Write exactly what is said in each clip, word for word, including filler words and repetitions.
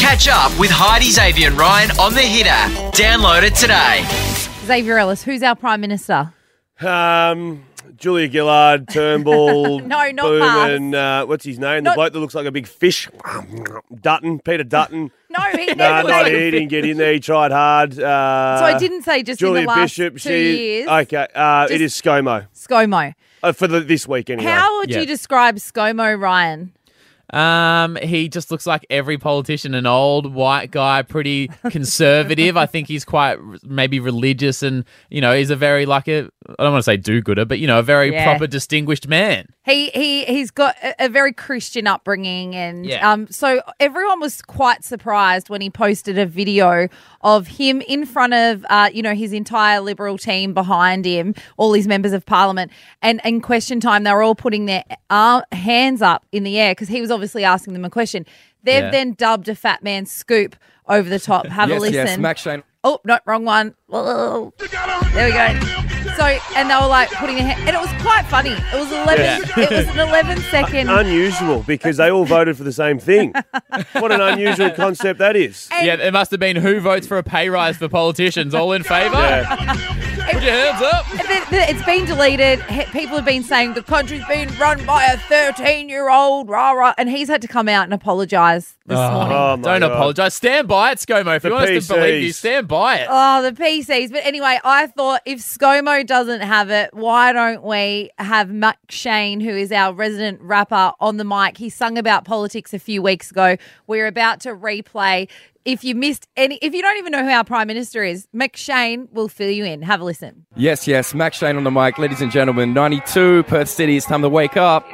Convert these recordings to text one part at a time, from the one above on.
Catch up with Heidi, Xavier and Ryan on the Hit app. Download it today. Xavier Ellis, who's our Prime Minister? Um, Julia Gillard, Turnbull, No, not Boom, Mars. and uh, what's his name? Not- The bloke that looks like a big fish. Dutton, Peter Dutton. No, he No, never not played. he. He didn't get in there. He tried hard. Uh, So I didn't say just Julia in the last Bishop. two she, years. Okay, uh, it Just- is ScoMo ScoMo. uh, for the, this week anyway. How would Yeah. you describe ScoMo, Ryan? Um, he just looks like every politician, an old white guy, pretty conservative. I think he's quite r- maybe religious, and you know, he's a very like a I don't want to say do-gooder, but you know, a very Yeah. proper, distinguished man. He he he's got a, a very Christian upbringing, and Yeah. um, so everyone was quite surprised when he posted a video of him in front of uh, you know, his entire Liberal team behind him, all his members of Parliament, and in question time they were all putting their uh, hands up in the air because he was obviously asking them a question. They've Yeah. then dubbed a fat man scoop over the top. Have a Yes, listen. yes, Max Shane. Oh, no, wrong one. Whoa. There we go. So, and they were like putting their hand, and it was quite funny. It was eleven. It was an eleven second. Unusual because they all voted for the same thing. What an unusual concept that is. And- Yeah, it must have been who votes for a pay rise for politicians. All in favour? Yeah. Put your hands up. And then- then It's been deleted. He- People have been saying the country's been run by a thirteen-year-old, rah rah, and he's had to come out and apologise this morning. Oh, my Don't God. apologise. Stand by it, ScoMo. If The you want us to P Cs. believe you, stand by it. Oh, the P Cs. But anyway, I thought if ScoMo doesn't have it, why don't we have Mac Shane, who is our resident rapper, on the mic? He sung about politics a few weeks ago. We're about to replay. If you missed any, if you don't even know who our Prime Minister is, McShane will fill you in. Have a listen. Yes, yes, Max Shane on the mic, ladies and gentlemen. ninety-two, Perth City, it's time to wake up.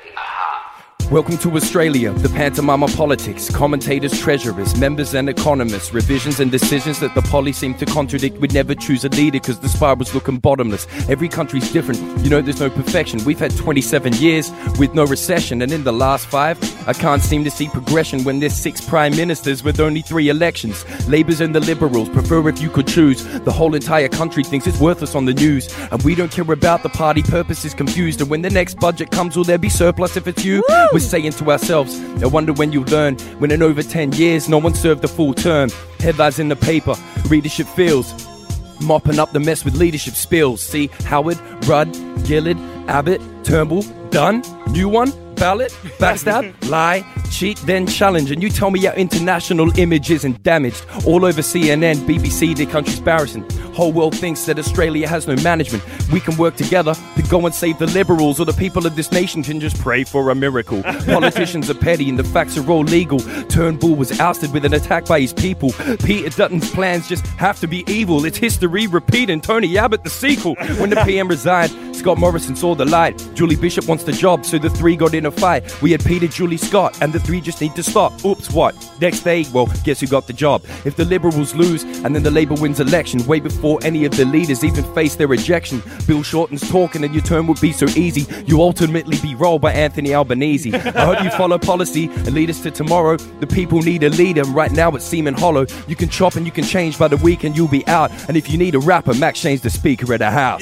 Welcome to Australia, the pantomime of politics, commentators, treasurers, members and economists, revisions and decisions that the poly seem to contradict. We'd never choose a leader because the spiral's looking bottomless. Every country's different, you know there's no perfection. We've had twenty-seven years with no recession, and in the last five, I can't seem to see progression when there's six prime ministers with only three elections. Labour's and the Liberals prefer if you could choose. The whole entire country thinks it's worthless on the news, and we don't care about the party purpose is confused. And when the next budget comes, will there be surplus if it's you? Woo! We're saying to ourselves, I wonder when you learn, when in over ten years no one served a full term. Headlines in the paper, readership feels, mopping up the mess with leadership spills. See, Howard, Rudd, Gillard, Abbott, Turnbull, done, new one, ballot, backstab, lie, cheat, then challenge. And you tell me our international image isn't damaged. All over C N N, B B C, the country's embarrassing. Whole world thinks that Australia has no management. We can work together to go and save the Liberals, or the people of this nation can just pray for a miracle. Politicians are petty and the facts are all legal. Turnbull was ousted with an attack by his people. Peter Dutton's plans just have to be evil. It's history repeating. Tony Abbott the sequel. When the P M resigned, Scott Morrison saw the light. Julie Bishop wants the job, so the three got in a fight. We had Peter, Julie, Scott, and the three just need to stop. Oops, what? Next day, well, guess who got the job? If the Liberals lose and then the Labour wins election, way before any of the leaders even face their rejection, Bill Shorten's talking and your turn would be so easy. You ultimately be rolled by Anthony Albanese. I hope you follow policy and lead us to tomorrow. The people need a leader, and right now it's seeming hollow. You can chop and you can change, by the weekend you'll be out. And if you need a rapper, Max Shane's the speaker at the house.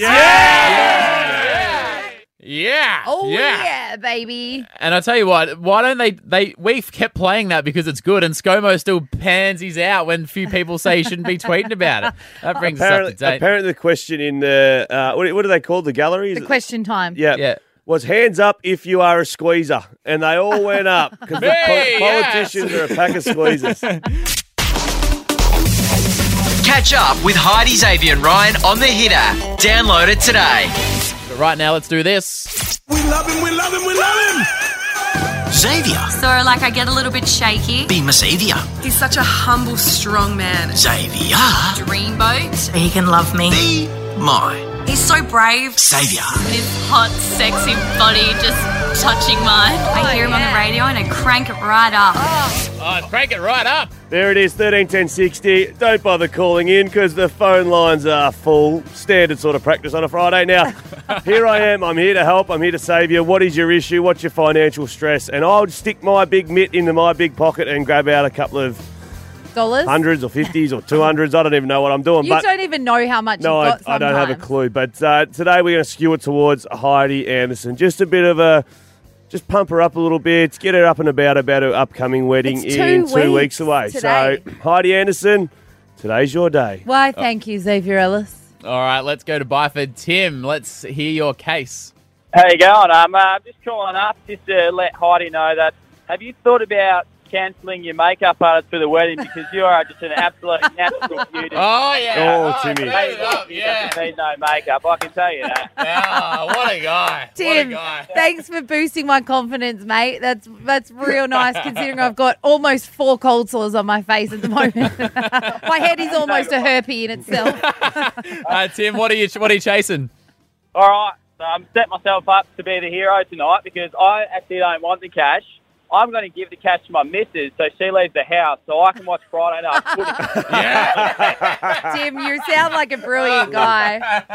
Yeah. Oh yeah. yeah, baby. And I tell you what, why don't they, they, we've kept playing that because it's good, and ScoMo still pansies out when few people say he shouldn't be tweeting about it. That brings Apparently, us up to date. apparently the question in the, uh, what, what are they called, the gallery? Is The it- question time. Yeah. Yeah. Was hands up if you are a squeezer. And they all went up because the Hey, po- yes. politicians are a pack of squeezers. Catch up with Heidi, Xavier and Ryan on the Hit app. Download it today. But right now, let's do this. We love him, we love him, we love him. Xavier. So, like, I get a little bit shaky. Be Miss Xavier. He's such a humble, strong man. Xavier. Dreamboat. He can love me. Be my He's so brave. Xavier. His hot, sexy body just touching mine. I hear him on the radio and I crank it right up. Oh, crank it right up. There it is, thirteen ten sixty. Don't bother calling in because the phone lines are full. Standard sort of practice on a Friday. Now, here I am. I'm here to help. I'm here to save you. What is your issue? What's your financial stress? And I'll stick my big mitt into my big pocket and grab out a couple of Dollars? hundreds or fifties or two hundreds. I don't even know what I'm doing. You but don't even know how much no, you've I, got I don't have a sometimes. clue. But uh, today we're going to skew it towards Heidi Anderson. Just a bit of a just pump her up a little bit, get her up and about about her upcoming wedding It's two in two weeks weeks away. today. So, Heidi Anderson, today's your day. Why, thank you, Xavier Ellis. All right, let's go to Byford. Tim, let's hear your case. How you going? Um, uh, I'm just calling up just to let Heidi know that, have you thought about cancelling your makeup artist for the wedding, because you are just an absolute natural beauty. Oh, yeah. Oh, Timmy. Straight up, yeah. You need no makeup, I can tell you that. Ah, what a guy. Tim, what a guy. thanks for boosting my confidence, mate. That's that's real nice considering I've got almost four cold sores on my face at the moment. My head is almost a herpy in itself. uh, Tim, what are you what are you chasing? All right, so I'm setting myself up to be the hero tonight because I actually don't want the cash. I'm going to give the cash to my missus so she leaves the house so I can watch Friday Night Footy. Yeah. Tim, you sound like a brilliant guy.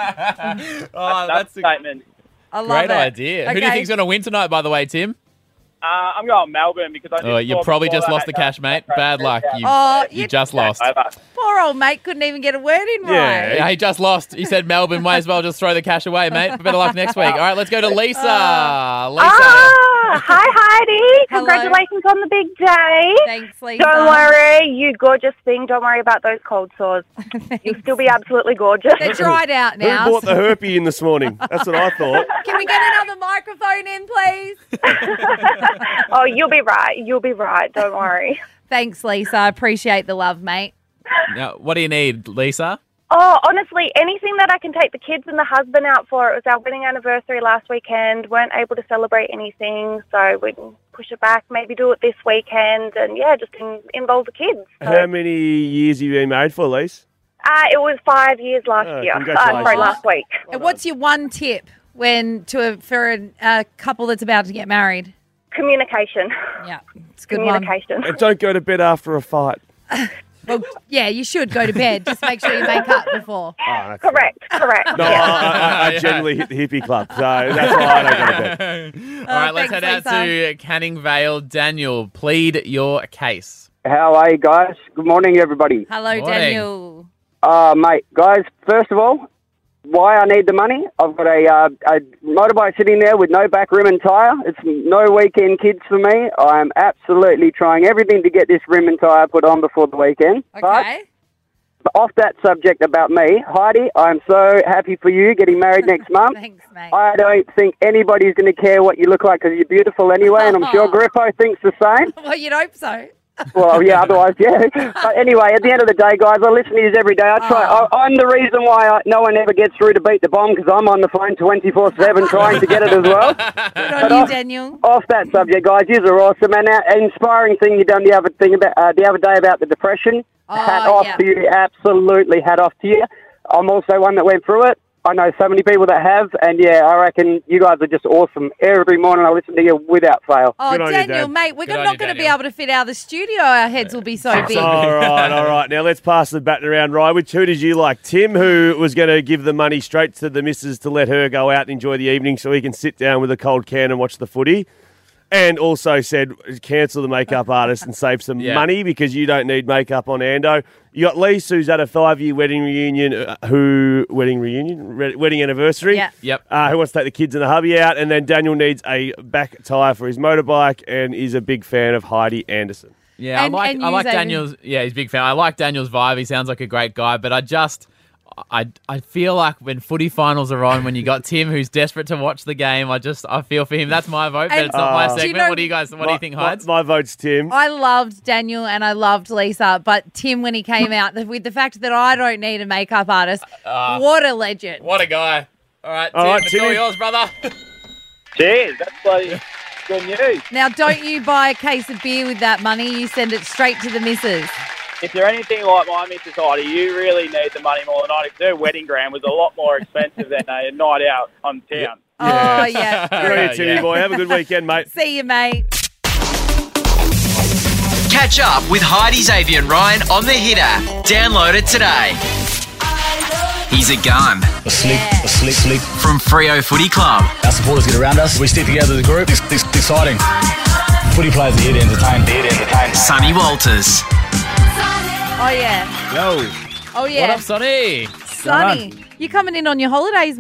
Oh, that's that's a statement. I love great it. idea. Who do you Okay. think's going to win tonight, by the way, Tim? Uh, I'm going Melbourne because I just Oh, you saw probably before just that, lost the uh, cash, mate. Bad luck. You, Oh, you you- just lost. Over. Poor old mate couldn't even get a word in right. Yeah. Yeah, he just lost. He said Melbourne. Might as well just throw the cash away, mate. Better luck next week. All right, let's go to Lisa. Oh. Lisa. Ah, hi Heidi. Hello. Congratulations on the big day. Thanks, Lisa. Don't worry, you gorgeous thing. Don't worry about those cold sores. You'll still be absolutely gorgeous. They're dried out Who now. bought the herpy in this morning? That's what I thought. Can we get another microphone in, please? Oh, you'll be right. You'll be right. Don't worry. Thanks, Lisa. I appreciate the love, mate. Now, what do you need, Lisa? Oh, honestly, anything that I can take the kids and the husband out for. It was our wedding anniversary last weekend. Weren't able to celebrate anything, so we can push it back, maybe do it this weekend, and yeah, just in, involve the kids. So, How many years have you been married for, Lise? uh, it was five years last Oh, year. Uh, congratulations. sorry, last week. And what's your one tip when to a, for a, a couple that's about to get married? Communication. Yeah, it's a good one. Communication. And don't go to bed after a fight. Well, yeah, you should go to bed. Just make sure you make up before. Oh, that's Correct, correct. No, I, I, I generally hit the hippie club, so that's why I don't go to bed. All right, let's thanks, head out Lisa. to Canning Vale. Daniel, plead your case. How are you guys? Good morning, everybody. Hello, Morning. Daniel. Uh, mate, guys, first of all, why I need the money, I've got a, uh, a motorbike sitting there with no back rim and tyre. It's no weekend kids for me. I'm absolutely trying everything to get this rim and tyre put on before the weekend. Okay. But off that subject about me, Heidi, I'm so happy for you getting married next month. Thanks, mate. I don't think anybody's going to care what you look like because you're beautiful anyway, and I'm sure Griffo thinks the same. Well, you'd hope so. Well, yeah, otherwise, yeah. But anyway, at the end of the day, guys, I listen to you every day. I try. Oh. I, I'm the reason why I, no one ever gets through to beat the bomb because I'm on the phone twenty-four seven trying to get it as well. Good on you, off, Daniel. off that subject, guys, you are awesome. And that inspiring thing you done the other thing about uh, the other day about the depression. Oh, hat off yeah. to you, absolutely hat off to you. I'm also one that went through it. I know so many people that have, and yeah, I reckon you guys are just awesome. Every morning I listen to you without fail. Oh, Good on you, Daniel, Dad. mate, we're Good on not you, going to be Daniel. able to fit out of the studio. Our heads will be so big. All right, all right. Now let's pass the baton around. Ryan, which who did you like? Tim, who was going to give the money straight to the missus to let her go out and enjoy the evening so he can sit down with a cold can and watch the footy. And also said cancel the makeup artist and save some Yeah. money because you don't need makeup on Ando. You got Lisa, who's at a five-year wedding reunion, uh, who wedding reunion, Re- wedding anniversary. Yeah. Yep. Uh, who wants to take the kids and the hubby out, and then Daniel needs a back tyre for his motorbike and is a big fan of Heidi Anderson. Yeah, And- I like and I you, like Xavier. Daniel's. Yeah, he's a big fan. I like Daniel's vibe. He sounds like a great guy, but I just. I, I feel like when footy finals are on, when you got Tim who's desperate to watch the game, I just I feel for him. That's my vote, but And- it's not my Uh, segment. Do you know- what do you guys? What do you think, my, Hides? my vote's Tim. I loved Daniel and I loved Lisa, but Tim, when he came out, with the fact that I don't need a makeup artist, Uh, what a legend. What a guy! All right, All Tim, right, it's all Timmy. yours, brother. Cheers, that's bloody good news. Now, don't you buy a case of beer with that money. You send it straight to the missus. If you're anything like my missus Heidi, you really need the money more than I do. 'Cause her wedding grand was a lot more expensive than a night out on town. Oh, yeah. Good on you, Timmy Yeah. boy. Have a good weekend, mate. See you, mate. Catch up with Heidi, Xavier and Ryan on the Hitter. Download it today. He's a gun. Asleep, asleep, sleep. From Freo Footy Club. Our supporters get around us. We stick together as a group. It's, it's exciting. Footy players are here to entertain. Here to entertain. Sonny Walters. Oh, yeah. Yo. Oh, yeah. What up, Sonny? Sonny, you coming in on your holidays, mate?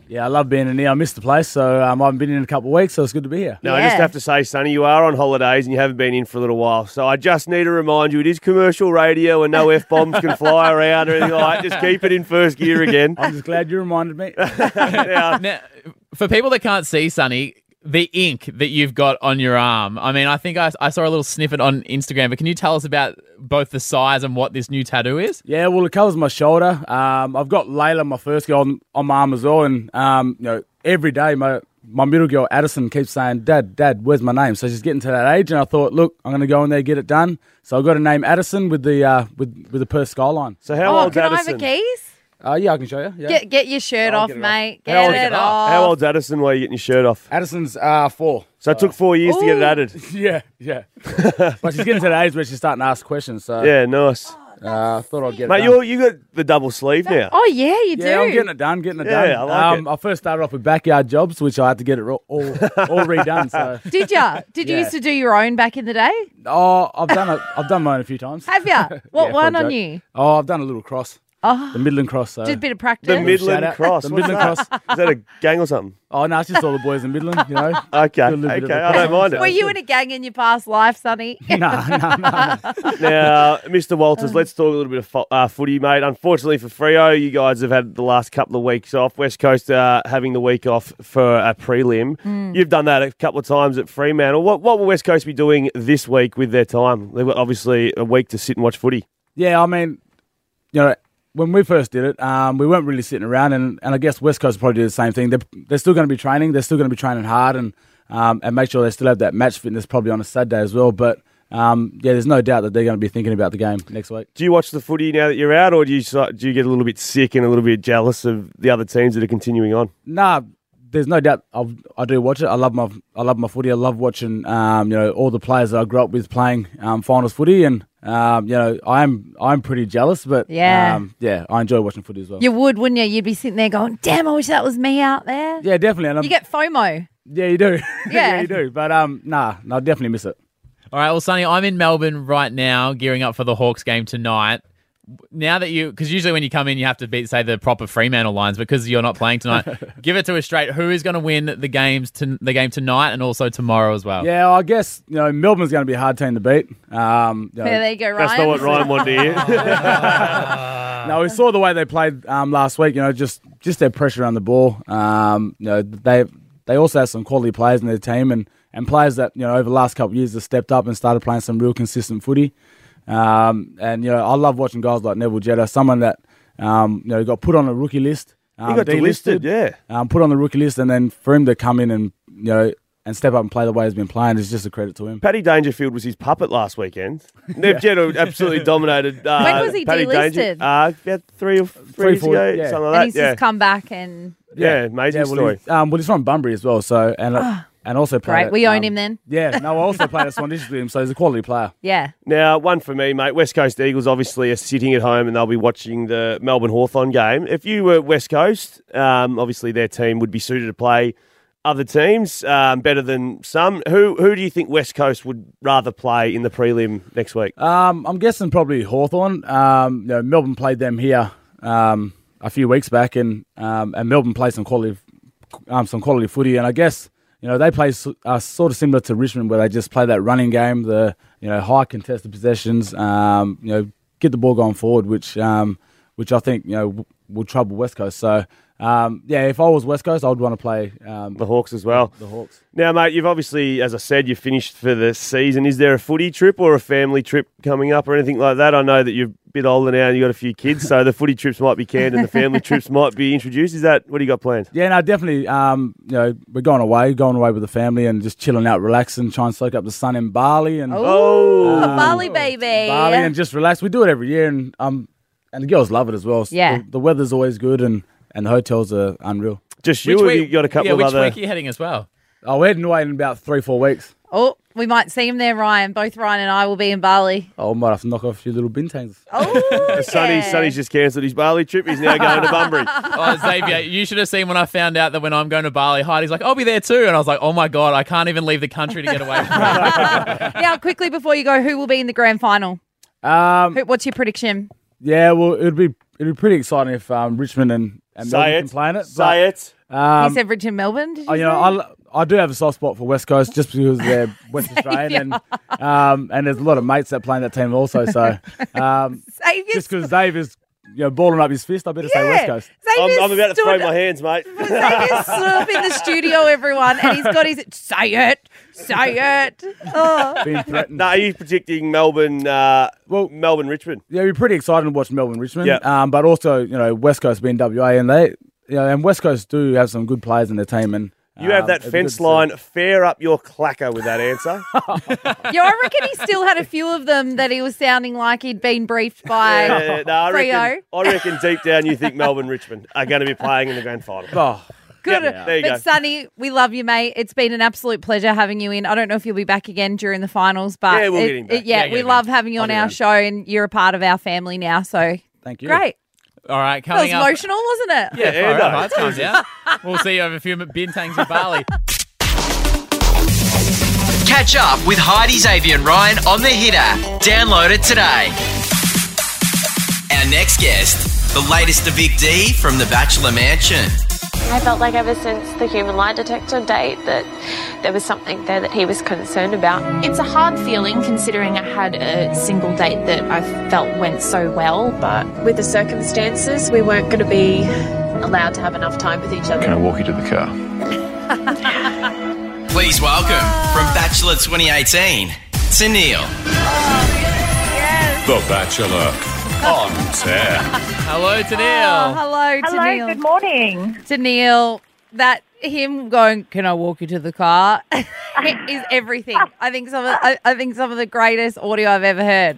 Yeah, I love being in here. I missed the place, so um, I haven't been in a couple of weeks, so it's good to be here. Now, I just have to say, Sonny, you are on holidays and you haven't been in for a little while. So I just need to remind you, it is commercial radio and no F-bombs can fly around or anything like that. Just keep it in first gear again. I'm just glad you reminded me. now, Now, for people that can't see, Sonny, the ink that you've got on your arm. I mean, I think I, I saw a little snippet on Instagram, but can you tell us about both the size and what this new tattoo is? Yeah, well, it covers my shoulder. Um, I've got Layla, my first girl, on, on my arm as well. And, um, you know, every day my my middle girl, Addison, keeps saying, Dad, Dad, where's my name? So she's getting to that age. And I thought, look, I'm going to go in there, get it done. So I got a name Addison with the uh, with, with the Perth skyline. So how oh, old's can Addison? I have a keys? Uh, yeah, I can show you. Yeah. Get get your shirt I'll off, get it mate. off. Get How old- it off. How old's Addison while you're getting your shirt off? Addison's uh, four. So it took four years to get it Ooh. added. Yeah, yeah. But she's getting to that age where she's starting to ask questions. So Yeah, nice. uh, I thought I'd get it Mate, done. you you got the double sleeve now. Oh, yeah, you do. Yeah, I'm getting it done, getting it Yeah, done. I like um, it. I first started off with backyard jobs, which I had to get it all all, all redone. So, Did ya? Did you Yeah. used to do your own back in the day? oh, I've done it. I've done mine a few times. Have ya? What Yeah, for a one on joke. you? Oh, I've done a little cross, Oh, the Midland cross. So. just a bit of practice. The Shout Midland out. Cross. The What's Midland that? Cross. Is that a gang or something? Oh no, it's just all the boys in Midland, you know. Okay, Do a little bit of okay, a I don't cross. mind it. Were you in a gang in your past life, Sonny? no, no, no, no. Now, Mister Walters, let's talk a little bit of fo- uh, footy, mate. Unfortunately for Freo, you guys have had the last couple of weeks off. West Coast uh, having the week off for a prelim. Mm. You've done that a couple of times at Fremantle. What, what will West Coast be doing this week with their time? They've got obviously a week to sit and watch footy. Yeah, I mean, you know, when we first did it, um, we weren't really sitting around, and, and I guess West Coast will probably do the same thing. They're, they're still going to be training. They're still going to be training hard, and um, and make sure they still have that match fitness probably on a Saturday as well. But um, yeah, there's no doubt that they're going to be thinking about the game next week. Do you watch the footy now that you're out, or do you so- do you get a little bit sick and a little bit jealous of the other teams that are continuing on? Nah, there's no doubt I'll, I do watch it. I love my I love my footy. I love watching um, you know all the players that I grew up with playing um, finals footy, and um, you know I'm I'm pretty jealous, but Yeah. um, yeah, I enjoy watching footy as well. You would, wouldn't you? You'd be sitting there going, damn, I wish that was me out there. Yeah, definitely. And I'm, You get FOMO. yeah, you do. Yeah. you do. But um, nah, no, I definitely miss it. All right, well, Sonny, I'm in Melbourne right now, gearing up for the Hawks game tonight. Now that you, because usually when you come in, you have to beat, say, the proper Fremantle lines, because you're not playing tonight. Give it to us straight. Who is going to win the games to, the game tonight and also tomorrow as well? Yeah, I guess you know Melbourne's going to be a hard team to beat. Um, you know, Yeah, there you go, Ryan. That's not what Ryan wanted to hear. no, we saw the way they played um, last week. You know, just just their pressure on the ball. Um, you know, they they also have some quality players in their team, and, and players that you know over the last couple of years have stepped up and started playing some real consistent footy. Um, and you know, I love watching guys like Neville Jetta, someone that um, you know got put on a rookie list. Um, He got delisted, yeah. Um, put on the rookie list, and then for him to come in and you know and step up and play the way he's been playing is just a credit to him. Paddy Dangerfield was his puppet last weekend. Nev Jetta absolutely dominated. Uh, When was he Paddy delisted? Danger- uh, about three or three, Three, years four, ago, yeah. something like And that. he's Yeah. just come back and yeah, amazing Yeah, well, story. he- um, well, he's from Bunbury as well, so and and also played great. at, We own um, him then. Yeah, no, I also played at Swan District with him, so he's a quality player. Yeah. Now, one for me, mate. West Coast Eagles obviously are sitting at home and they'll be watching the Melbourne Hawthorn game. If you were West Coast, um, obviously their team would be suited to play other teams um, better than some. Who who do you think West Coast would rather play in the prelim next week? Um, I'm guessing probably Hawthorn. Um, you know, Melbourne played them here um, a few weeks back, and um, and Melbourne played some quality um, some quality footy, and I guess. You know, they play uh, sort of similar to Richmond, where they just play that running game, the you know high contested possessions. Um, you know, get the ball going forward, which um, which I think you know w- will trouble West Coast. So um, yeah, if I was West Coast, I would want to play um, The Hawks as well. The Hawks. Now, mate, you've obviously, as I said, you've finished for the season. Is there a footy trip or a family trip coming up or anything like that? I know that you're a bit older now and you've got a few kids, so the footy trips might be canned and the family trips might be introduced. Is that, what do you got planned? Yeah, no, definitely. Um, you know, we're going away, going away with the family, and just chilling out, relaxing, trying to soak up the sun in Bali and Oh, Um, Bali baby. Bali, and just relax. We do it every year, and um, and the girls love it as well. Yeah. the, the weather's always good, and, and the hotels are unreal. Just you, or have you got a couple yeah, of which other... week are you heading as well? Oh, we're heading away in about three, four weeks. Oh, we might see him there, Ryan. Both Ryan and I will be in Bali. Oh, I might have to knock off a few little bintangs. Oh, Sonny, yeah. Sonny's just cancelled his Bali trip. He's now going to Bunbury. Oh, Xavier, you should have seen when I found out that when I'm going to Bali, Heidi's like, I'll be there too. And I was like, oh my God, I can't even leave the country to get away from it. Now, quickly before you go, who will be in the grand final? Um, Who, what's your prediction? yeah, well, it'd be it'd be pretty exciting if um, Richmond and, and Say Melbourne it. can play in it. Say it. Um, he said Bridgeton, Melbourne. Did you Oh, you say? know, I, I do have a soft spot for West Coast just because they're West Australian, and um, and there's a lot of mates that play in that team also. So um, just because Dave is you know balling up his fist, I better say West Coast. I'm, I'm about to throw my hands, mate. Xavier's stood up in the studio, everyone, and he's got his say it, say it. Oh. Being threatened. No, he's predicting Melbourne, uh, well, Melbourne, Richmond. Yeah, we're pretty excited to watch Melbourne Richmond. Yeah. Um, but also, you know, West Coast being W A, and they, you know, and West Coast do have some good players in their team. And You have um, that it'd be good fence to see. line fair up your clacker with that answer. Yeah, I reckon he still had a few of them that he was sounding like he'd been briefed by Yeah, no, I Freo. reckon, I reckon deep down you think Melbourne, Richmond are going to be playing in the grand final. Oh, Good. Yep, there you but go. Sonny, we love you, mate. It's been an absolute pleasure having you in. I don't know if you'll be back again during the finals, but Yeah, we'll it- get him back. it- yeah, Yeah, get we him love in. having you I'll on get our him. show, and you're a part of our family now. So Thank you. great. All right, That was coming up. emotional, wasn't it? Yeah, Yeah, far no. out, mate. Calm down. We'll see you over a few bintangs in Bali. Catch up with Heidi, Xavier, and Ryan on the Hitter. Download it today. Our next guest, the latest to Vic D from the Bachelor Mansion. I felt like ever since the human lie detector date that there was something there that he was concerned about. It's a hard feeling considering I had a single date that I felt went so well, but With the circumstances, we weren't going to be allowed to have enough time with each other. Can I walk you to the car? Please welcome from Bachelor twenty eighteen, Tennille. The Bachelor on Air. Hello, Oh, Tennille. hello, Hello, Tennille. good morning. Tennille, that him going, can I walk you to the car, is everything. I think some of I, I think some of the greatest audio I've ever heard.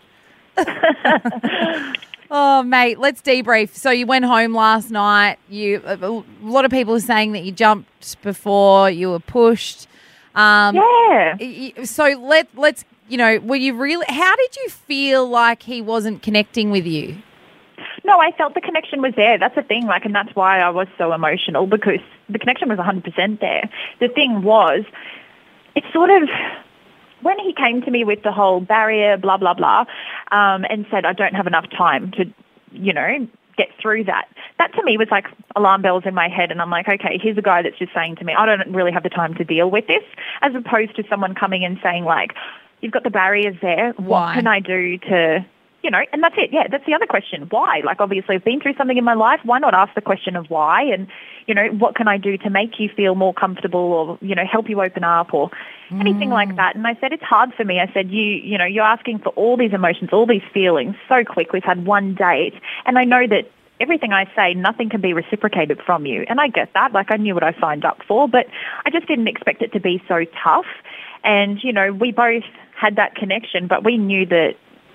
Oh, mate, let's debrief. So you went home last night. You a, a lot of people are saying that you jumped before you were pushed. Um, Yeah. y- y- So let let's you know, were you really? How did you feel like he wasn't connecting with you? No, I felt the connection was there. That's the thing, like, and that's why I was so emotional, because the connection was one hundred percent there. The thing was, it's sort of, when he came to me with the whole barrier, blah, blah, blah, um, and said, I don't have enough time to, you know, get through that. That to me was like alarm bells in my head, and I'm like, okay, here's a guy that's just saying to me, I don't really have the time to deal with this, as opposed to someone coming and saying, like, you've got the barriers there. Why? What can I do to, you know, and that's it. Yeah, that's the other question. Why? Like, obviously, I've been through something in my life. Why not ask the question of why? And, you know, what can I do to make you feel more comfortable, or, you know, help you open up, or anything like that. And I said, it's hard for me. I said, you, you know, you're asking for all these emotions, all these feelings so quick. We've had one date. And I know that everything I say, nothing can be reciprocated from you. And I get that. Like, I knew what I signed up for, but I just didn't expect it to be so tough. And, you know, we both had that connection, but we knew that,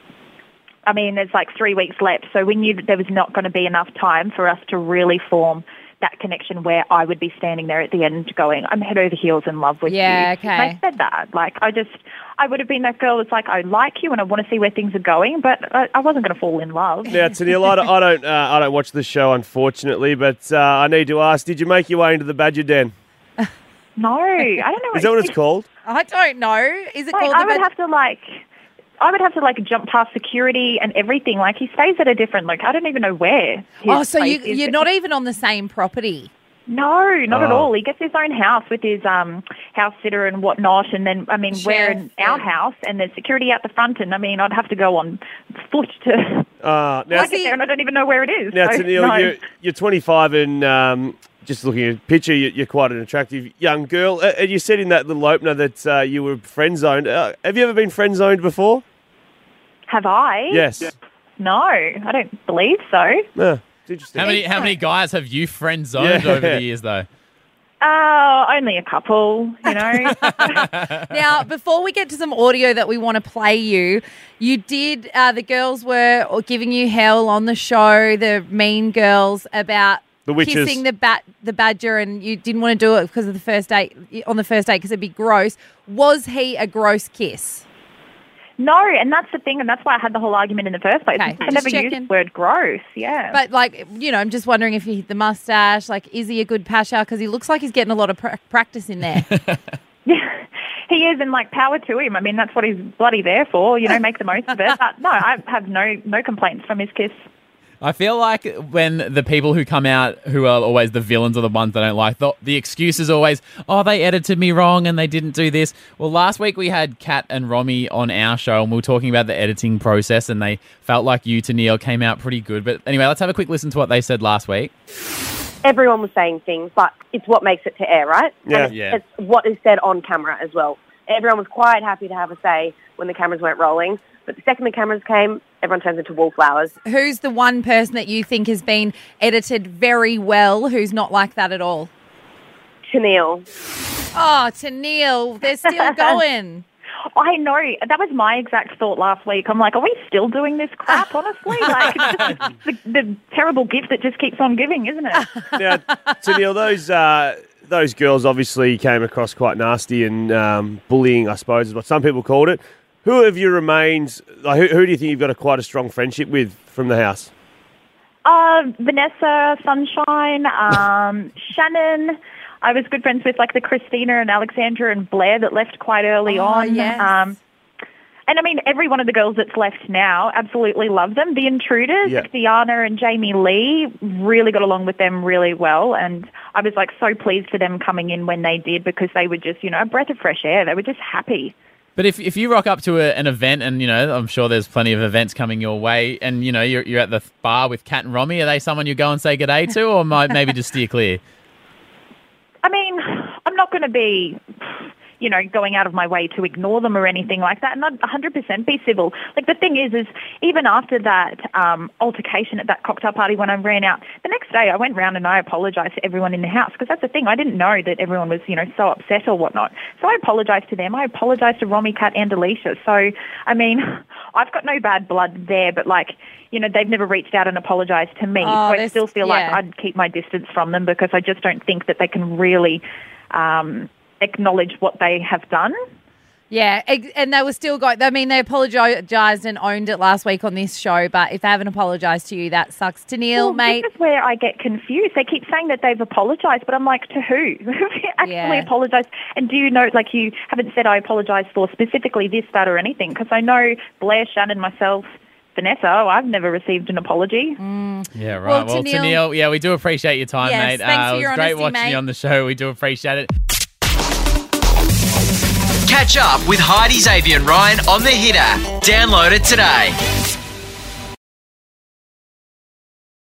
I mean, there's like three weeks left, so we knew that there was not going to be enough time for us to really form that connection where I would be standing there at the end going, I'm head over heels in love with Yeah, you. okay. And I said that. Like, I just, I would have been that girl that's like, I like you and I want to see where things are going, but I, I wasn't going to fall in love. Now, Tennille, I don't, I don't, uh, I don't watch the show, unfortunately, but uh, I need to ask: did you make your way into the Badger Den? No, I don't know. Is that what it's called? I don't know. Is it Like, called I the would veg- have to like, I would have to like jump past security and everything. Like, he stays at a different, like, I don't even know where. his Oh, so you, place is, you're but not he- even on the same property. No, not at Oh. all. He gets his own house with his um, house sitter and whatnot, and then, I mean, we're in Chef, our yeah. house, and there's security out the front, and I mean, I'd have to go on foot to Uh, now, like get there, and I don't even know where it is. now so, Tennille, no. you're, you're twenty-five, and um, just looking at a picture, you- you're quite an attractive young girl. Uh, and you said in that little opener that uh, you were friend zoned. Uh, have you ever been friend zoned before? Have I? Yes. No, I don't believe so. Yeah, it's interesting. How many how many guys have you friend zoned Yeah. over the years, though? Uh, only a couple, you know. Now, before we get to some audio that we want to play you, you did, uh, the girls were giving you hell on the show, the mean girls, about The witches. kissing the bat, the badger, and you didn't want to do it because of the first date, on the first date because it'd be gross. Was he a gross kiss? No, and that's the thing, and that's why I had the whole argument in the first place. Okay, I just never checking. used the word gross, yeah. But, like, you know, I'm just wondering if he hit the mustache. Like, is he a good pasher? Because he looks like he's getting a lot of pra- practice in there. Yeah, he is, and like, power to him. I mean, that's what he's bloody there for, you know, make the most of it. But no, I have no no complaints from his kiss. I feel like when the people who come out who are always the villains are the ones that I don't like, the, the excuse is always, oh, they edited me wrong and they didn't do this. Well, last week we had Kat and Romy on our show and we were talking about the editing process and they felt like you, Tennille, came out pretty good. But anyway, let's have a quick listen to what they said last week. Everyone was saying things, but it's what makes it to air, right? Yeah. And it's, Yeah. it's what is said on camera as well. Everyone was quite happy to have a say when the cameras weren't rolling. But the second the cameras came, everyone turns into wallflowers. Who's the one person that you think has been edited very well who's not like that at all? Tennille. Oh, Tennille, they're still going. I know. That was my exact thought last week. I'm like, are we still doing this crap, honestly? Like, it's just the, the terrible gift that just keeps on giving, isn't it? Now, Tennille, those uh, those girls obviously came across quite nasty and um, bullying, I suppose, is what some people called it. Who have you remained, like, who, who do you think you've got a quite a strong friendship with from the house? Uh, Vanessa, Sunshine, um, Shannon. I was good friends with like the Christina and Alexandra and Blair that left quite early Oh, on. yes. Um, and I mean, every one of the girls that's left now, absolutely love them. The Intruders, Yeah. like Diana and Jamie Lee, really got along with them really well. And I was like so pleased for them coming in when they did because they were just, you know, a breath of fresh air. They were just happy. But if if you rock up to a, an event and, you know, I'm sure there's plenty of events coming your way and, you know, you're, you're at the bar with Kat and Romy, are they someone you go and say g'day to or might maybe just steer clear? I mean, I'm not going to be, you know, going out of my way to ignore them or anything like that, and not one hundred percent be civil. Like, the thing is, is even after that um, altercation at that cocktail party when I ran out, the next day I went round and I apologised to everyone in the house, because that's the thing, I didn't know that everyone was, you know, so upset or whatnot. So I apologised to them. I apologised to Romy, Kat and Alicia. So, I mean, I've got no bad blood there, but, like, you know, they've never reached out and apologised to me. Oh, so I there's- still feel like yeah. I'd keep my distance from them because I just don't think that they can really um, acknowledge what they have done. Yeah, ex- and they were still going. I mean, they apologised and owned it last week on this show, but if they haven't apologised to you, that sucks. Tennille, Well, mate. this is where I get confused. They keep saying that they've apologised, but I'm like, to who? Who actually Yeah. apologised? And do you know, like, you haven't said I apologise for specifically this, that, or anything? Because I know Blair, Shannon, myself, Vanessa, oh, I've never received an apology. Yeah, right. Well, Well, Tennille- Tennille, yeah, we do appreciate your time, Yes, mate. thanks uh, for it your was great honesty, watching mate. you on the show. We do appreciate it. Catch up with Heidi, Xavier and Ryan on The Hitter. Download it today.